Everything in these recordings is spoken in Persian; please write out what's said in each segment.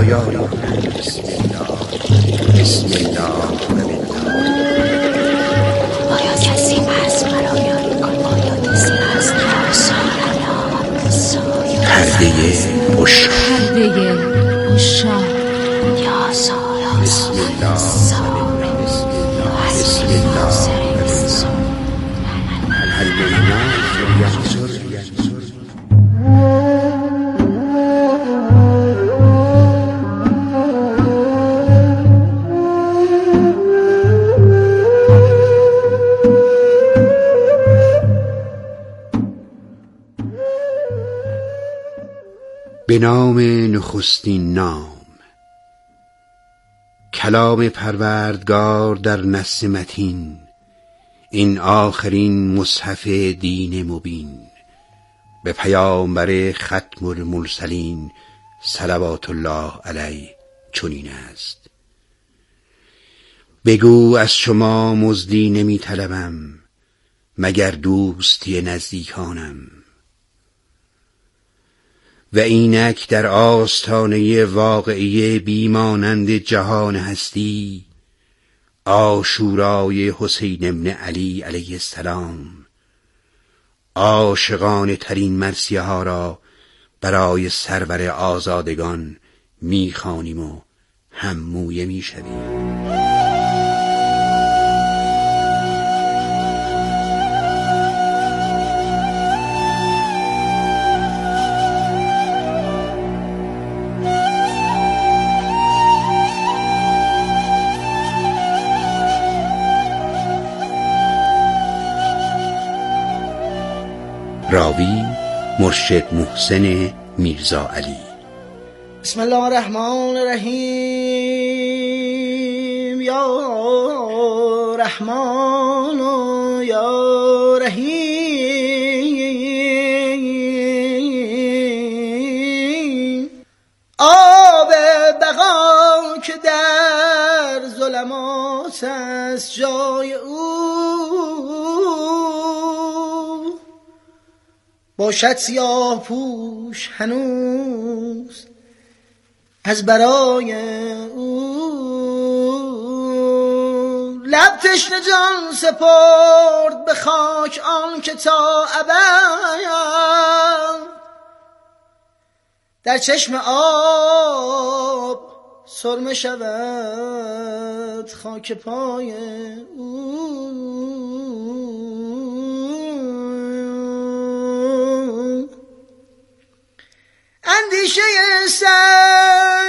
یاری کنند. بسم الله بسم الله آیا کسی هست مرا یاری کن؟ آیا کسی هست مرا سایه پرده عشاق یا سارا بسم الله بسم الله هل من الناس ينصر به نام نخستین نام. کلام پروردگار در نص متین، این آخرین مصحف دین مبین. به پیامبر ختم المرسلین صلوات الله علیه چنین است: بگو از شما مزدی نمی طلبم، مگر دوستی نزدیکانم. و اینک در آستانه واقعی بیمانند جهان هستی، عاشورای حسین ابن علی علیه السلام، عاشقانه ترین مرثیه ها را برای سرور آزادگان میخوانیم و هممویه میشویم. راوی مرشد محسن میرزا علی. بسم الله الرحمن الرحیم. یا رحمان و یا رحیم. آب بقا که در ظلمات است جای او، باشد سیاه پوش هنوز از برای او. لب تشنه جان سپرد به خاک آن که تا ابد در چشم آب سرمه شود خاک پای او. اندیشه سر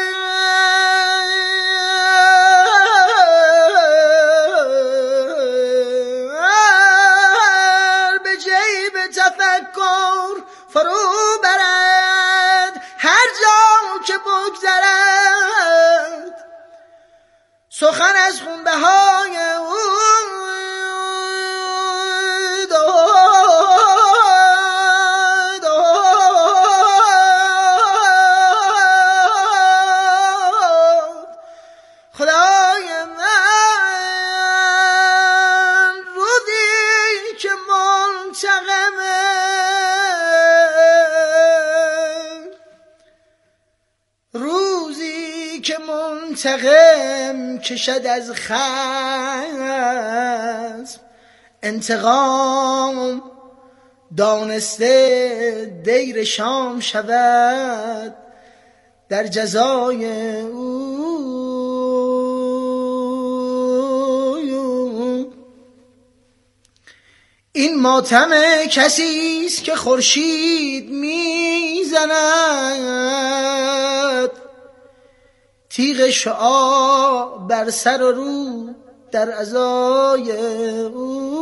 به جیب تفکر فرو برد، هر جا که بگذرد سخن از خونبهای او. منتقم کشد از خصم انتقام، دانسته دیر شام شود در جزای او. این ماتم کسی است که خورشید میزند تیغ شعاع بر سر و رو در عزای او.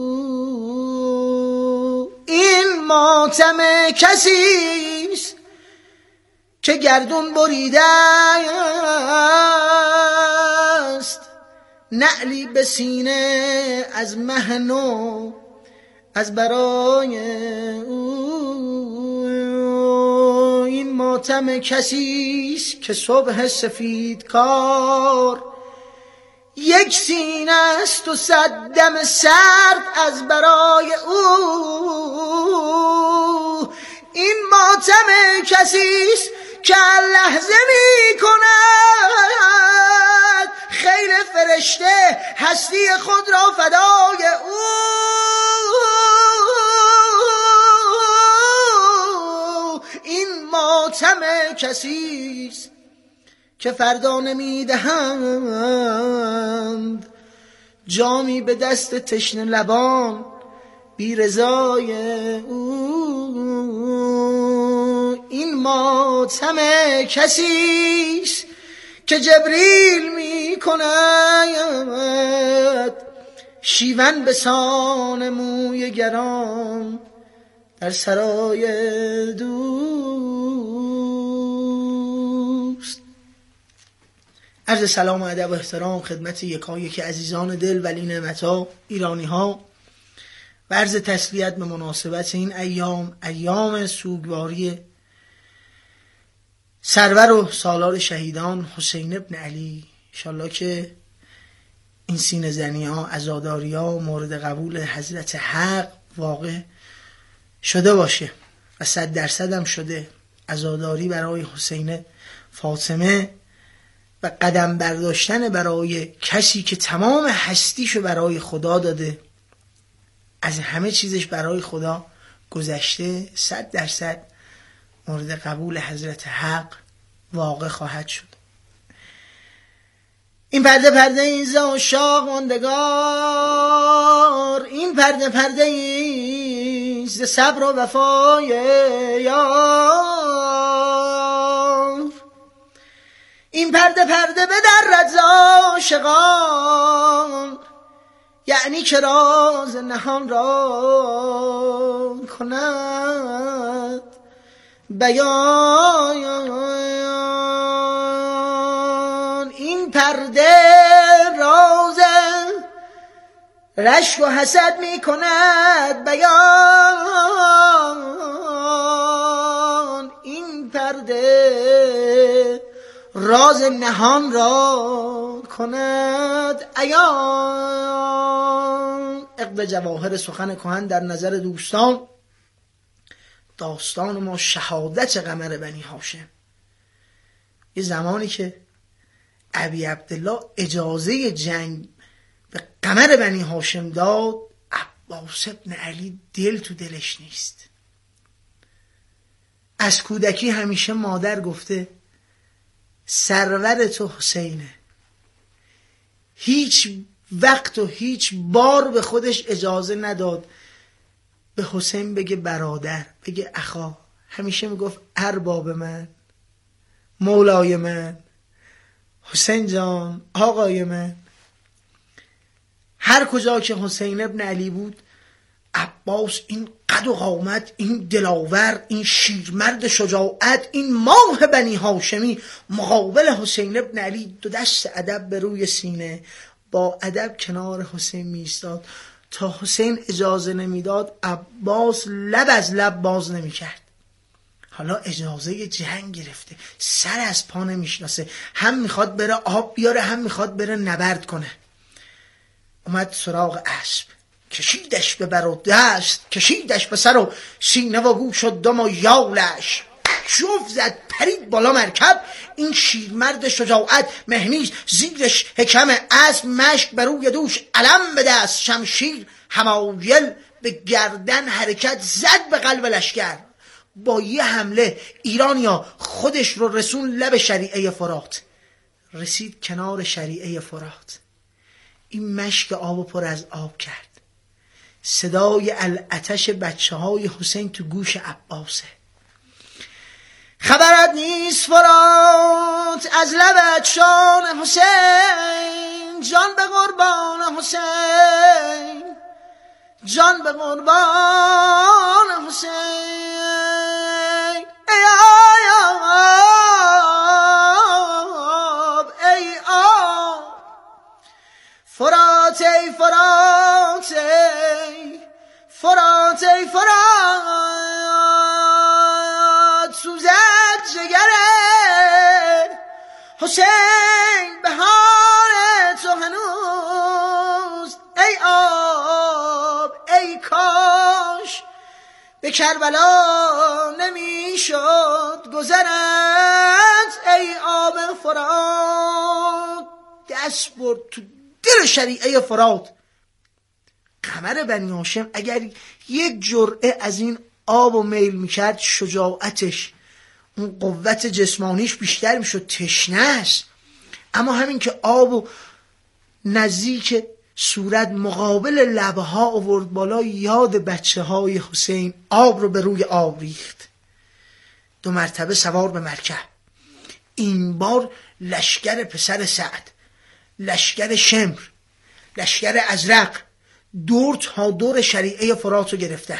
این ماتم کسی است که گردون بریده است نعلی به سینه از مهنو از برای او. این ماتم کسی است که صبح سفیدکار یک سینه است و صد دم سرد از برای او. این ماتم کسی است که لحظه می کند خیل فرشته هستی خود را فدای او. این ماتم کسیست که فردا نمیدهند جامی به دست تشنه لبان بی رضای او. این ماتم کسیست که جبریل می کند شیون به سان موی گران در سرای دوست. عرض سلام و ادب و احترام خدمت یکایک عزیزان دل ولی نعمت‌ها ایرانی ها و عرض تسلیت به مناسبت این ایام سوگواری سرور و سالار شهیدان حسین ابن علی. انشالله که این سینه زنی ها عزاداری ها مورد قبول حضرت حق واقع شده باشه و 100% هم شده. عزاداری برای حسین فاطمه و قدم برداشتن برای کسی که تمام هستیشو برای خدا داده، از همه چیزش برای خدا گذشته، 100% مورد قبول حضرت حق واقع خواهد شد. این پرده ایز عشاق ماندگار، این پرده ایز صبر و وفای یار، این پرده بدرد ز عاشقان، یعنی که راز نهان را کند بیان. این پرده راز رشک و حسد می کند بیان. این پرده راز نهان را کند عیان. عقد جواهر سخن کهن در نظر دوستان، داستان ما شهادت قمر بنی هاشم. یه زمانی که ابی عبدالله اجازه جنگ به قمر بنی هاشم داد، عباس ابن علی دل تو دلش نیست. از کودکی همیشه مادر گفته سرور تو حسینه، هیچ وقت و هیچ بار به خودش اجازه نداد به حسین بگه برادر، بگه اخا. همیشه میگفت ارباب من، مولای من، حسین جان، آقای من. هر کجا که حسین ابن علی بود، عباس این قد و قامت، این دلاور، این شیرمرد شجاعت، این ماه بنی هاشمی مقابل حسین ابن علی، دو دست ادب به روی سینه، با ادب کنار حسین می ایستاد. تا حسین اجازه نمیداد عباس لب از لب باز نمی کرد. حالا اجازه جنگ گرفته، سر از پا نمیشناسه، هم میخواد بره آب بیاره، هم میخواد بره نبرد کنه. اومد سراغ اسب، کشیدش به بر و دست، کشیدش به سر و سینه و گوش و دم و یالش، جفت زد پرید بالا مرکب. این شیرمرد شجاعت مهمیز زیرش حکم اسب، مشک بر روی دوش، علم به دست، شمشیر حمایل به گردن، حرکت زد به قلب لشکر. با یه حمله ایرانیا خودش رو رسون لب شریعه فرات. رسید کنار شریعه فرات، این مشک آب پر از آب کرد. صدای العطش بچه های حسین تو گوش عباسه. خبرت نیست فرات از لبت شان حسین، جان به قربان حسین، جان به قربان حسین. ای آب ای آب، فرات ای فرات ای فرات ای فرات، سوزد جگر حسین بهار تو هنوز. ای آب ای کاش به کربلا نمیشد گذرت ای آب فرات. دست برد تو دل شریعه فرات. قمر بنی هاشم اگر یک جرعه از این آب و میل میکرد، شجاعتش، اون قوت جسمانیش بیشتر میشد. تشنه است، اما همین که آب و نزدیک صورت مقابل لبها آورد بالا، یاد بچه های حسین آب رو به روی آب ریخت. 2 مرتبه سوار به مرکب. این بار لشکر پسر سعد، لشکر شمر، لشکر ازرق دور تا دور شریعه فرات رو گرفتن.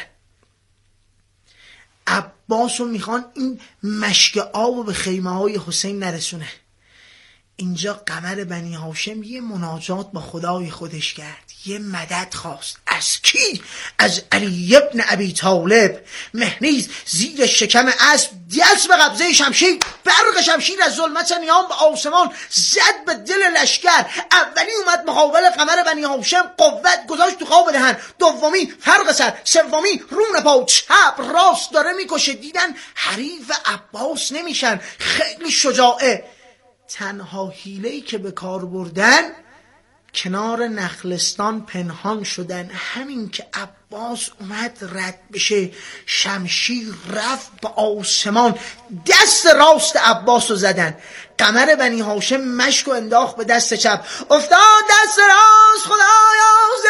عباس رو میخوان این مشک آب رو به خیمه های حسین نرسونه. اینجا قمر بنی هاشم یه مناجات با خدای خودش کرد، یه مدد خواست. از کی؟ از علی ابن ابی طالب. مهنیز زیر شکم اسب، دست به قبضه شمشیر، برق شمشیر از ظلمت نیام به آسمان زد به دل لشکر. اولی اومد مقابل قمر بنی هاشم، قوت گذاشت تو خواب دهن. دومی فرق سر، سومی رون پا، چپ راست داره میکشه. دیدن حریف عباس نمیشن، خیلی شجاعه. تنها حیله‌ای که به کار بردن، کنار نخلستان پنهان شدن. همین که عباس اومد رد بشه، شمشیر رفت به آسمان، دست راست عباس رو زدن. قمر بنی هاشم مشک و انداخت به دست چپ، افتاد دست راست خدایا ز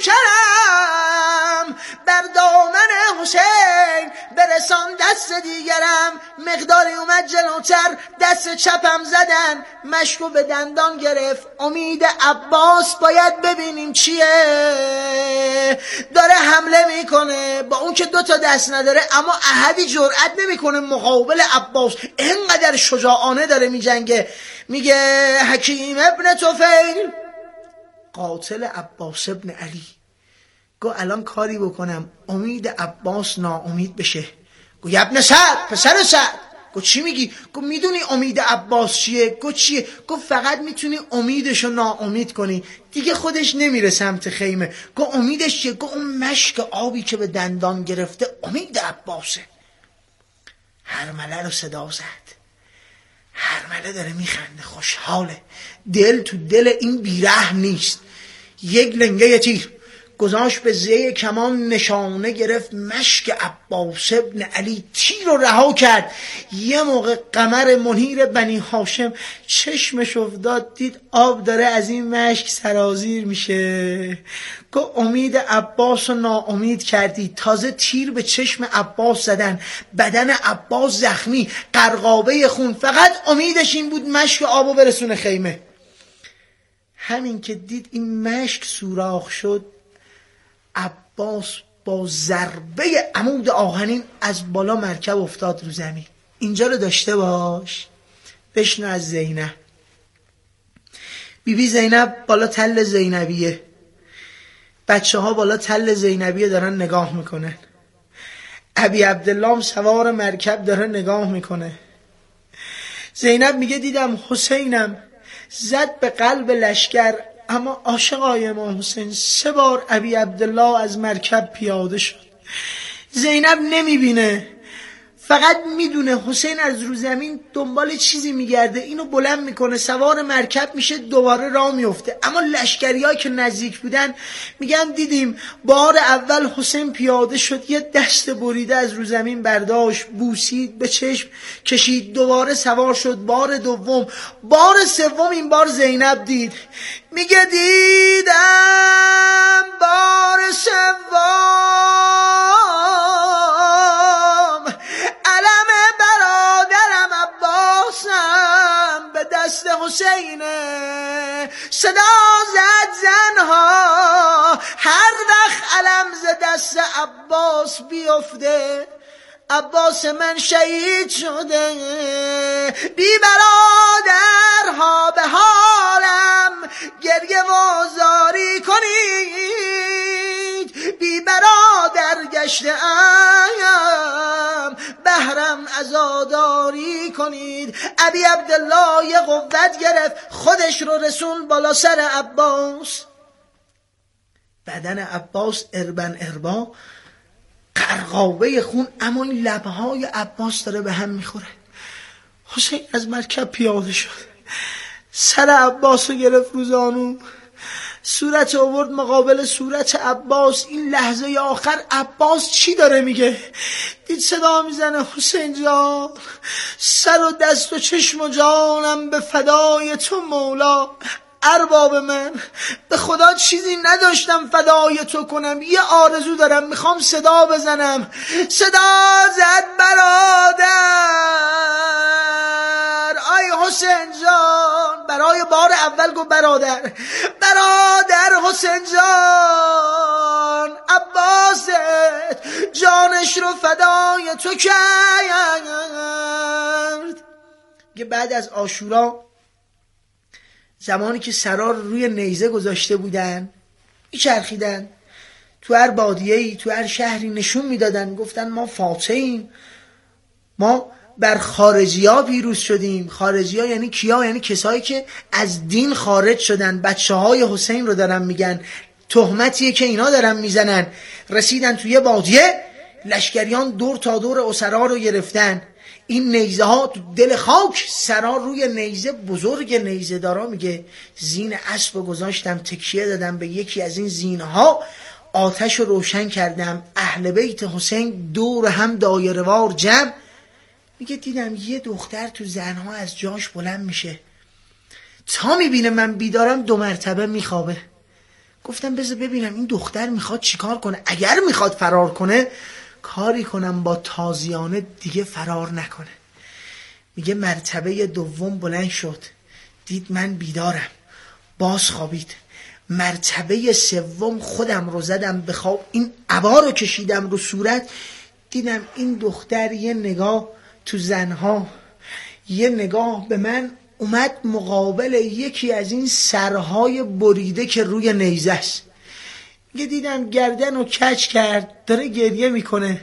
پیکرم، بر دامن حسین برسان دست دیگرم. مقداری اومد جلوتر، دست چپم زدن، مشکو به دندان گرفت. امید عباس باید ببینیم چیه. داره حمله میکنه با اون که 2 تا دست نداره، اما احدی جرأت نمیکنه مقابل عباس. اینقدر شجاعانه داره میجنگه. میگه حکیم ابن طفیل، قاتل عباس ابن علی، گو الان کاری بکنم امید عباس ناامید بشه. گو ابن سعد، پسر سعد. گو چی میگی؟ گو میدونی امید عباس چیه؟ گو چیه؟ گو فقط میتونی امیدشو ناامید کنی، دیگه خودش نمیره سمت خیمه. گو امیدش چیه؟ گو اون مشک آبی که به دندان گرفته امید عباسه. هرمله رو صدا زد. هرمله داره میخنده، خوشحاله، دل تو دل این بیرحم نیست. یک لنگه تیر گذاشت به زی کمان، نشانه گرفت مشک عباس ابن علی، تیر رو رها کرد. یه موقع قمر منیر بنی هاشم چشمش افتاد، دید آب داره از این مشک سرازیر میشه. که امید عباس رو ناامید کردی. تازه تیر به چشم عباس زدن، بدن عباس زخمی، قرقابه خون، فقط امیدش این بود مشک آبو برسونه خیمه. همین که دید این مشک سوراخ شد، عباس با ضربه عمود آهنین از بالا مرکب افتاد رو زمین. اینجا رو داشته باش، بشنو از زینب. بیبی زینب بالا تل زینبیه، بچه ها بالا تل زینبیه دارن نگاه میکنن. ابی عبدالله سوار مرکب داره نگاه میکنه. زینب میگه دیدم حسینم زد به قلب لشکر، اما عاشقای امام حسین 3 بار ابی عبدالله از مرکب پیاده شد. زینب نمیبینه، فقط میدونه حسین از رو زمین دنبال چیزی میگرده، اینو بلند میکنه، سوار مرکب میشه، دوباره راه میفته. اما لشکریایی که نزدیک بودن میگن دیدیم بار اول حسین پیاده شد، یه دست بریده از رو زمین برداشت، بوسید، به چشم کشید، دوباره سوار شد. بار دوم، بار سوم این بار زینب دید. میگه دیدم بار سوم علم برادرم عباسم به دست حسینه. صدا زد زنها هر وقت علم ز دست عباس بیفته، عباس من شهید شده. بی برادرها به حالم گریه و زاری کنید، بی برادر گشته ام بهرم عزاداری کنید. ابی عبدالله یه قوت گرفت، خودش رو رسون بالا سر عباس. بدن عباس اربن اربا، قرقاوه خون، اما این لبهای عباس داره به هم میخوره. حسین از مرکب پیاده شد، سر عباس رو گرفت رو زانو، صورت آورد مقابل صورت عباس. این لحظه آخر عباس چی داره میگه؟ دید صدا میزنه حسین جان، سر و دست و چشم و جانم به فدای تو مولا. ارباب من، به خدا چیزی نداشتم فدای تو کنم، یه آرزو دارم، میخوام صدا بزنم. صدا زد برادر، آی حسین جان، برای بار اول گفت برادر. برادر حسین جان، عباست جانش رو فدای تو کرد. که بعد از عاشورا، زمانی که سرا روی نیزه گذاشته بودن، میچرخیدن تو هر بادیه‌ای، تو هر شهری نشون میدادن، گفتن ما فاتحیم، ما بر خارجی ها پیروز شدیم. خارجی ها یعنی کیا؟ یعنی کسایی که از دین خارج شدن. بچه های حسین رو دارن میگن، تهمتیه که اینا دارن میزنن. رسیدن توی بادیه، لشکریان دور تا دور اسرا رو گرفتن. این نیزه ها تو دل خاک، سرا روی نیزه، بزرگ نیزه دارا میگه زین اسب رو گذاشتم، تکیه دادم به یکی از این زینه ها، آتش رو روشن کردم، اهل بیت حسین دور هم دایره وار جمع. میگه دیدم یه دختر تو زنها از جاش بلند میشه، تا میبینه من بیدارم 2 مرتبه میخوابه. گفتم بذار ببینم این دختر میخواد چیکار کنه، اگر میخواد فرار کنه کاری کنم با تازیانه دیگه فرار نکنه. میگه مرتبه دوم بلند شد، دید من بیدارم، باز خوابید. مرتبه سوم خودم رو زدم به خواب، این عبا رو کشیدم رو صورت، دیدم این دختر یه نگاه تو زنها، یه نگاه به من، اومد مقابل یکی از این سرهای بریده که روی نیزه است. یه دیدم گردن رو کج کرد، داره گریه میکنه.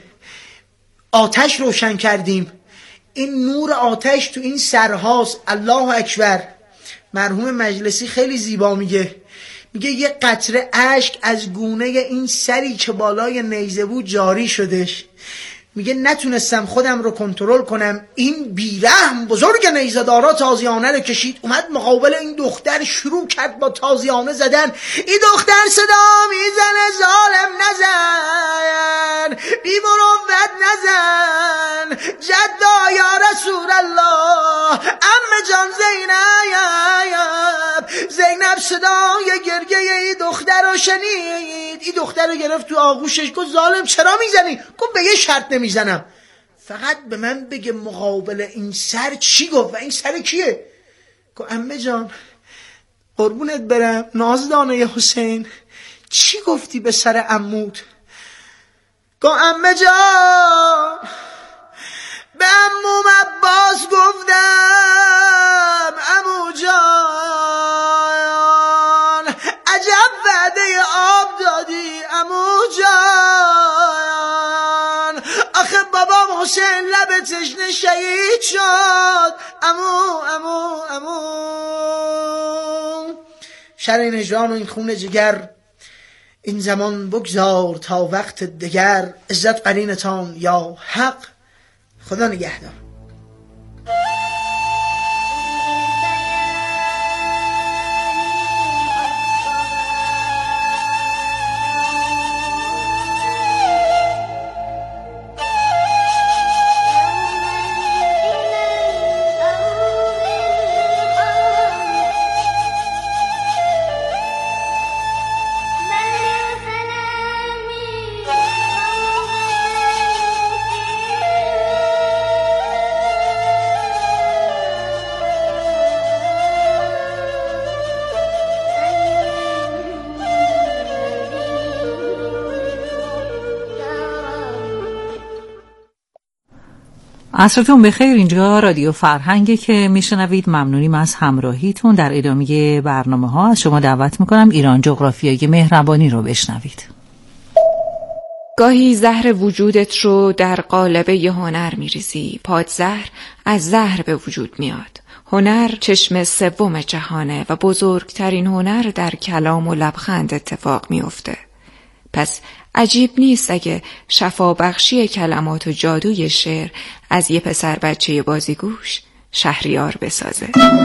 آتش روشن کردیم، این نور آتش تو این سرهاست. الله اکبر. مرحوم مجلسی خیلی زیبا میگه یه قطره اشک از گونه این سری که بالای نیزه بود جاری شدش. میگه نتونستم خودم رو کنترل کنم، این بیرحم بزرگ نیزه دارا تازیانه رو کشید، اومد مقابل این دختر، شروع کرد با تازیانه زدن. این دختر صدا میزنه ظالم نزن، بی مروت نزن، جدا یا رسول الله، عمه جان زینب صدای گریه این دختر رو شنید. این دختر رو گرفت تو آغوشش، گفت ظالم چرا میزنی؟ گفت به یه شرط نمیزنم، فقط به من بگه مقابل این سر چی گفت و این سر کیه؟ گفت عمه جان قربونت برم، نازدانه حسین، چی گفتی به سر عمود؟ گفت عمه جان به عموم عباس گفتم عمو جان عجب وعده آب دادی عمو جان، آخه بابام حسین لب تشنه شهید شد عمو. شرین هجران و این خون جگر، این زمان بگذار تا وقت دگر، عزت قرینتان یا حق. خدا نگهدار. عصرتون بخیر. اینجا رادیو فرهنگه که میشنوید. ممنونیم از همراهیتون. در ادامه برنامه ها از شما دعوت میکنم ایران جغرافیای مهربانی رو بشنوید. گاهی زهر وجودت رو در قالب ی هنر میریزی، پادزهر از زهر به وجود میاد. هنر چشم سوم جهانه و بزرگترین هنر در کلام و لبخند اتفاق میفته. پس عجیب نیست اگه شفابخشی کلمات و جادوی شعر از یه پسر بچه بازیگوش شهریار بسازه.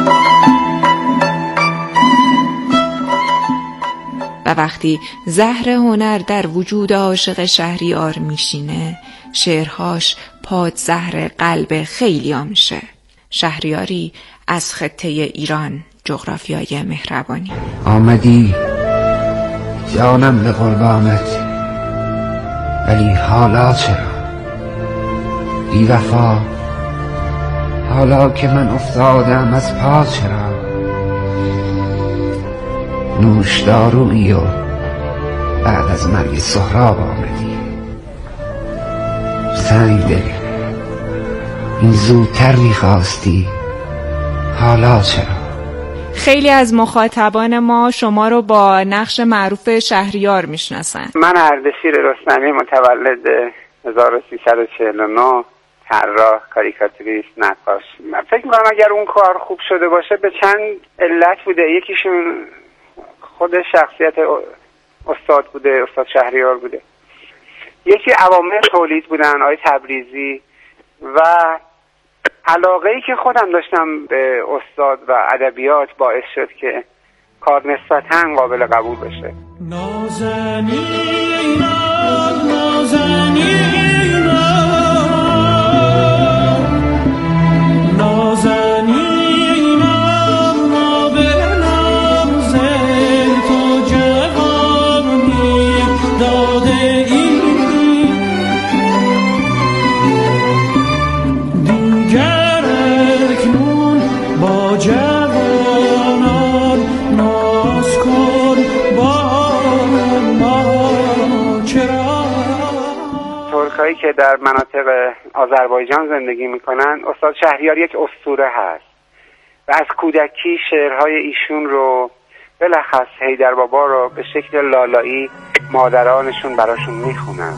و وقتی زهر هنر در وجود عاشق شهریار میشینه، شعرهاش پادزهر قلب خیلیام میشه. شهریاری از خطه ایران، جغرافیای مهربانی. آمدی جانم به قربانت، ولی حالا چرا بی وفا؟ حالا که من افتادم از پا چرا؟ نوشدارویی و بعد از مرگ سهراب آمدی. سنگ دل، این زودتر میخواستی، حالا چرا؟ خیلی از مخاطبان ما شما رو با نقش معروف شهریار میشناسن. من اردشیر رستمی، متولد 1349، طراح، کاریکاتوریست، نقاش. من فکر می‌کنم اگر اون کار خوب شده باشه به چند علت بوده. یکیشون خود شخصیت استاد بوده، استاد شهریار بوده. یکی عوامل تولید بودن، آقای تبریزی، و علاقه‌ای که خودم داشتم به استاد و ادبیات باعث شد که کار نسبتاً قابل قبول بشه. ترکایی که در مناطق آذربایجان زندگی میکنن، استاد شهریار یک اسطوره هست و از کودکی شعرهای ایشون رو، بلخص حیدر بابا رو، به شکل لالایی مادرانشون براشون میخونن.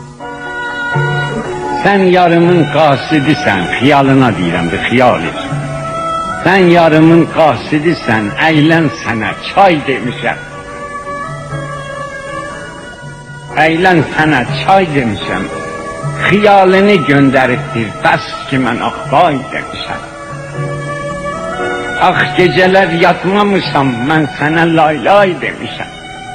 Sen yarımın qasidisən, xiyalına deyirəm də xiyali. Sən yarımın qasidisən, əylən sənə çay demişəm. Əylən sənə çay demişəm. Xiyalını göndəribdir, bəs ki mən axbay demişəm. Ax gecələr yatmamışam, mən sənə lay lay demişəm.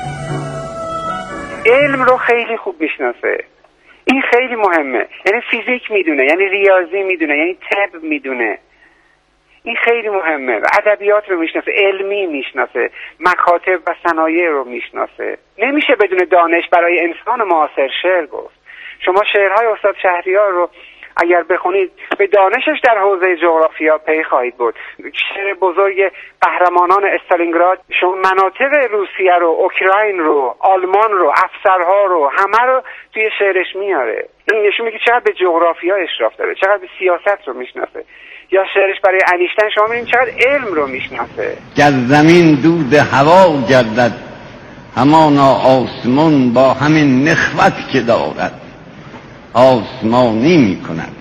علم رو خیلی خوب میشناسه. این خیلی مهمه. یعنی فیزیک میدونه، یعنی ریاضی میدونه، یعنی طب میدونه. این خیلی مهمه. و ادبیات رو میشناسه، علمی میشناسه، مکاتب و صنایع رو میشناسه. نمیشه بدون دانش برای انسان معاصر شعر گفت. شما شعرهای استاد شهریار رو اگر بخونید به دانشش در حوزه جغرافیا پی خواهید برد. شعر بزرگ قهرمانان استالینگراد، شما مناطق روسیه رو، اوکراین رو، آلمان رو، افسرها رو، همه رو توی شعرش میاره. این نشون میده چقدر به جغرافیا اشراف داره، چقدر به سیاست رو میشناسه. یا شعرش برای انیشتین شما میبینید چقدر علم رو میشناسه. گر زمین دود هوا گردد، همانا آسمان با همین نخوت که دارد آسمانی میکند.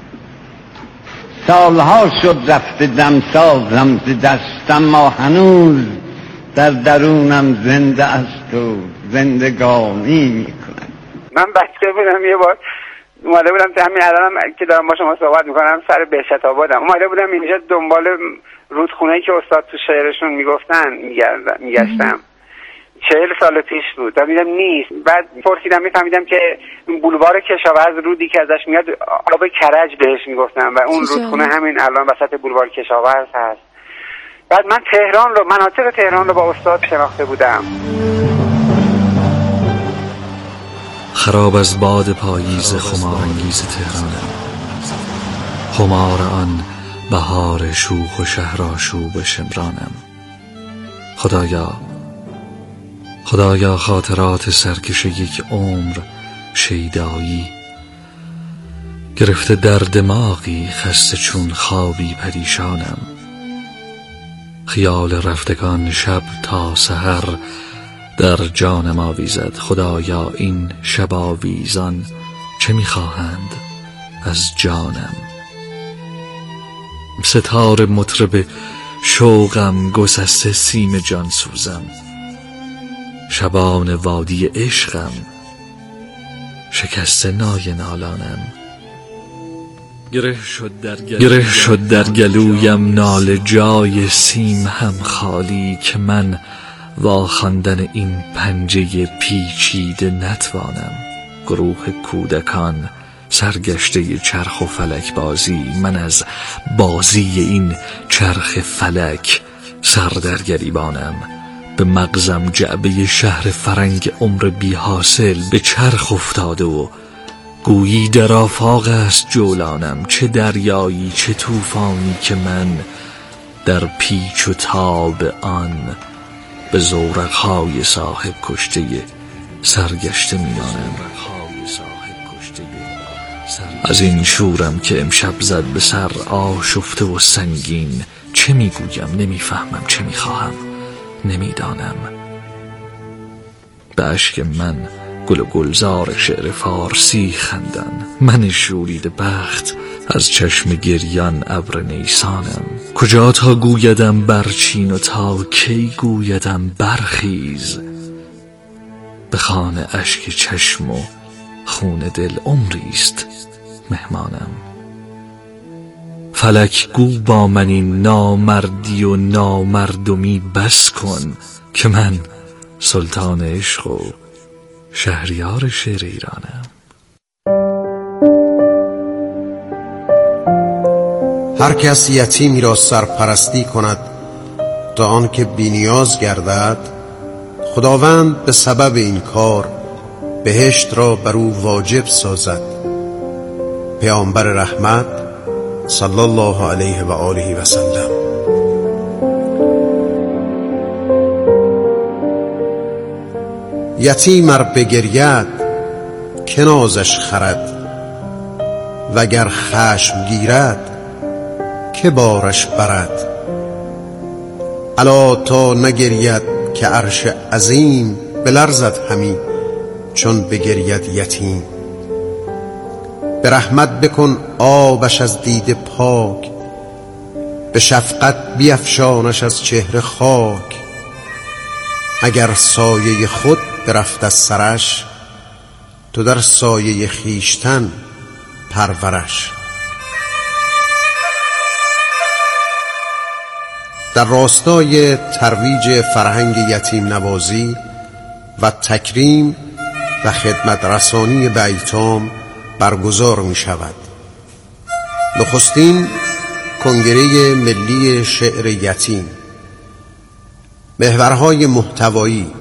سالها شد رفته دمسازم ز دست، اما هنوز در درونم زنده است و زندگانی میکند. من بچه بودم یه بار اومده بودم تا همین الانم که دارم با شما صحبت میکنم سر بهشت آبادم، اومده بودم اینجا دنبال رودخونه‌ای که استاد تو شعرشون میگفتن میگشتم. 40 سال پیش بود. دیدم نیست. بعد پرسیدم، میفهمیدم که بولوار کشاورز رودی که ازش میاد آب کرج بهش میگفتن و اون رودخونه همین الان وسط بولوار کشاورز هست. بعد من تهران رو، مناطق تهران رو با استاد شناخته بودم. خراب از باد پاییز خمارانگیز تهرانم، خمار آن بهار شوخ و شهرآشوب شمرانم. خدایا خاطرات سرکش یک عمر شیدایی، گرفته در دماغی خسته چون خوابی پریشانم. خیال رفتگان شب تا سحر در جانم آویزد. خدایا این شب آویزان چه میخواهند از جانم؟ ستاره مطرب شوقم، گسسته سیم جان سوزم. شبان وادی عشقم، شکسته نای نالانم. گره شد در گلویم نال جای سیم هم خالی، که من واخواندن این پنجه پیچیده نتوانم. گروه کودکان سرگشته چرخ و فلک بازی، من از بازی این چرخ فلک سر در گریبانم. به مغزم جعبه شهر فرنگ عمر بی حاصل به چرخ افتاده و گویی در آفاق است جولانم. چه دریایی چه طوفانی که من در پیچ و تاب آن به زورقهای صاحب کشته سرگشته میانم. از این شورم که امشب زد به سر آشفته و سنگین، چه میگویم نمیفهمم، چه میخواهم نمیدانم. به اشک من گل و گلزار شعر فارسی خندان، من شورید بخت از چشم گریان ابر نیسانم. کجا تا گویدم برچین و تا کی گویدم برخیز، به خانه اشک چشم و خون دل عمریست مهمانم. فلک گو با من این نامردی و نامردمی بس کن، که من سلطان عشق و شهریار شعر ایرانم. هر کس یتیمی را سرپرستی کند تا آن که بی‌نیاز گردد، خداوند به سبب این کار بهشت را بر او واجب سازد. پیامبر رحمت صلی الله علیه و آله و سلم. یتیم ار بگرید که نازش خرد، وگر خشم گیرد که بارش برد. الا تا نگرید که عرش عظیم بلرزد همی چون بگرید یتیم. به رحمت بکن آبش از دیده پاک، به شفقت بیفشانش از چهره خاک. اگر سایه خود برفت از سرش، تو در سایه خیشتن پرورش. در راستای ترویج فرهنگ یتیم نوازی و تکریم و خدمت رسانی به ایتام برگزار می شود. نخستین کنگره ملی شعر یتیم. محورهای محتوایی: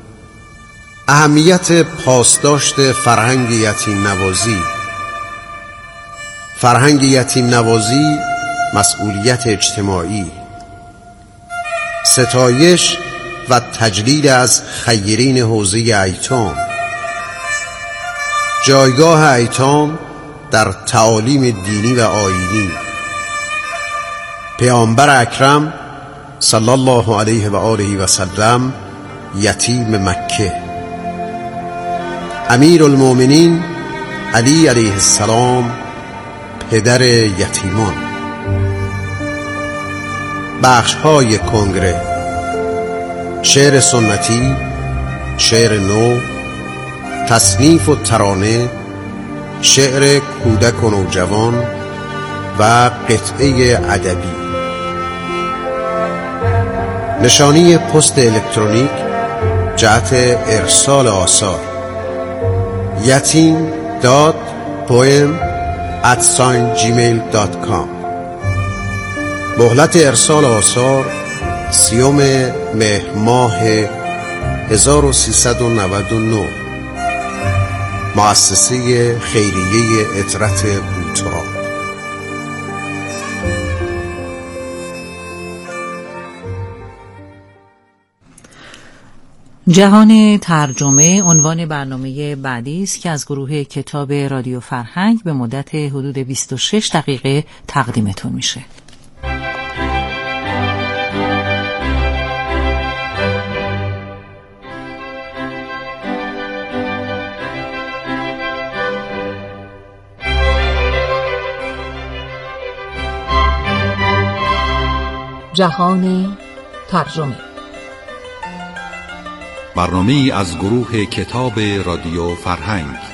اهمیت پاسداشت فرهنگ یتیم نوازی. فرهنگ یتیم نوازی مسئولیت اجتماعی. ستایش و تجلیل از خیرین حوزه ایتام. جایگاه ایتام در تعالیم دینی و آیینی. پیامبر اکرم صلی الله علیه و آله و سلم یتیم مکه. امیر المؤمنین علی علیه السلام پدر یتیمان. بخش‌های کنگره: شعر سنتی، شعر نو، تصنیف و ترانه، شعر کودک و نوجوان و قطعه ادبی. نشانی پست الکترونیک جهت ارسال آثار: yatim.poem@gmail.com. مهلت ارسال آثار 30 مهر ماه 1399. مؤسسه خیریه عطرت بوتراب. جهان ترجمه عنوان برنامه بعدی است که از گروه کتاب رادیو فرهنگ به مدت حدود 26 دقیقه تقدیمتون میشه. جهان ترجمه، برنامه‌ای از گروه کتاب رادیو فرهنگ.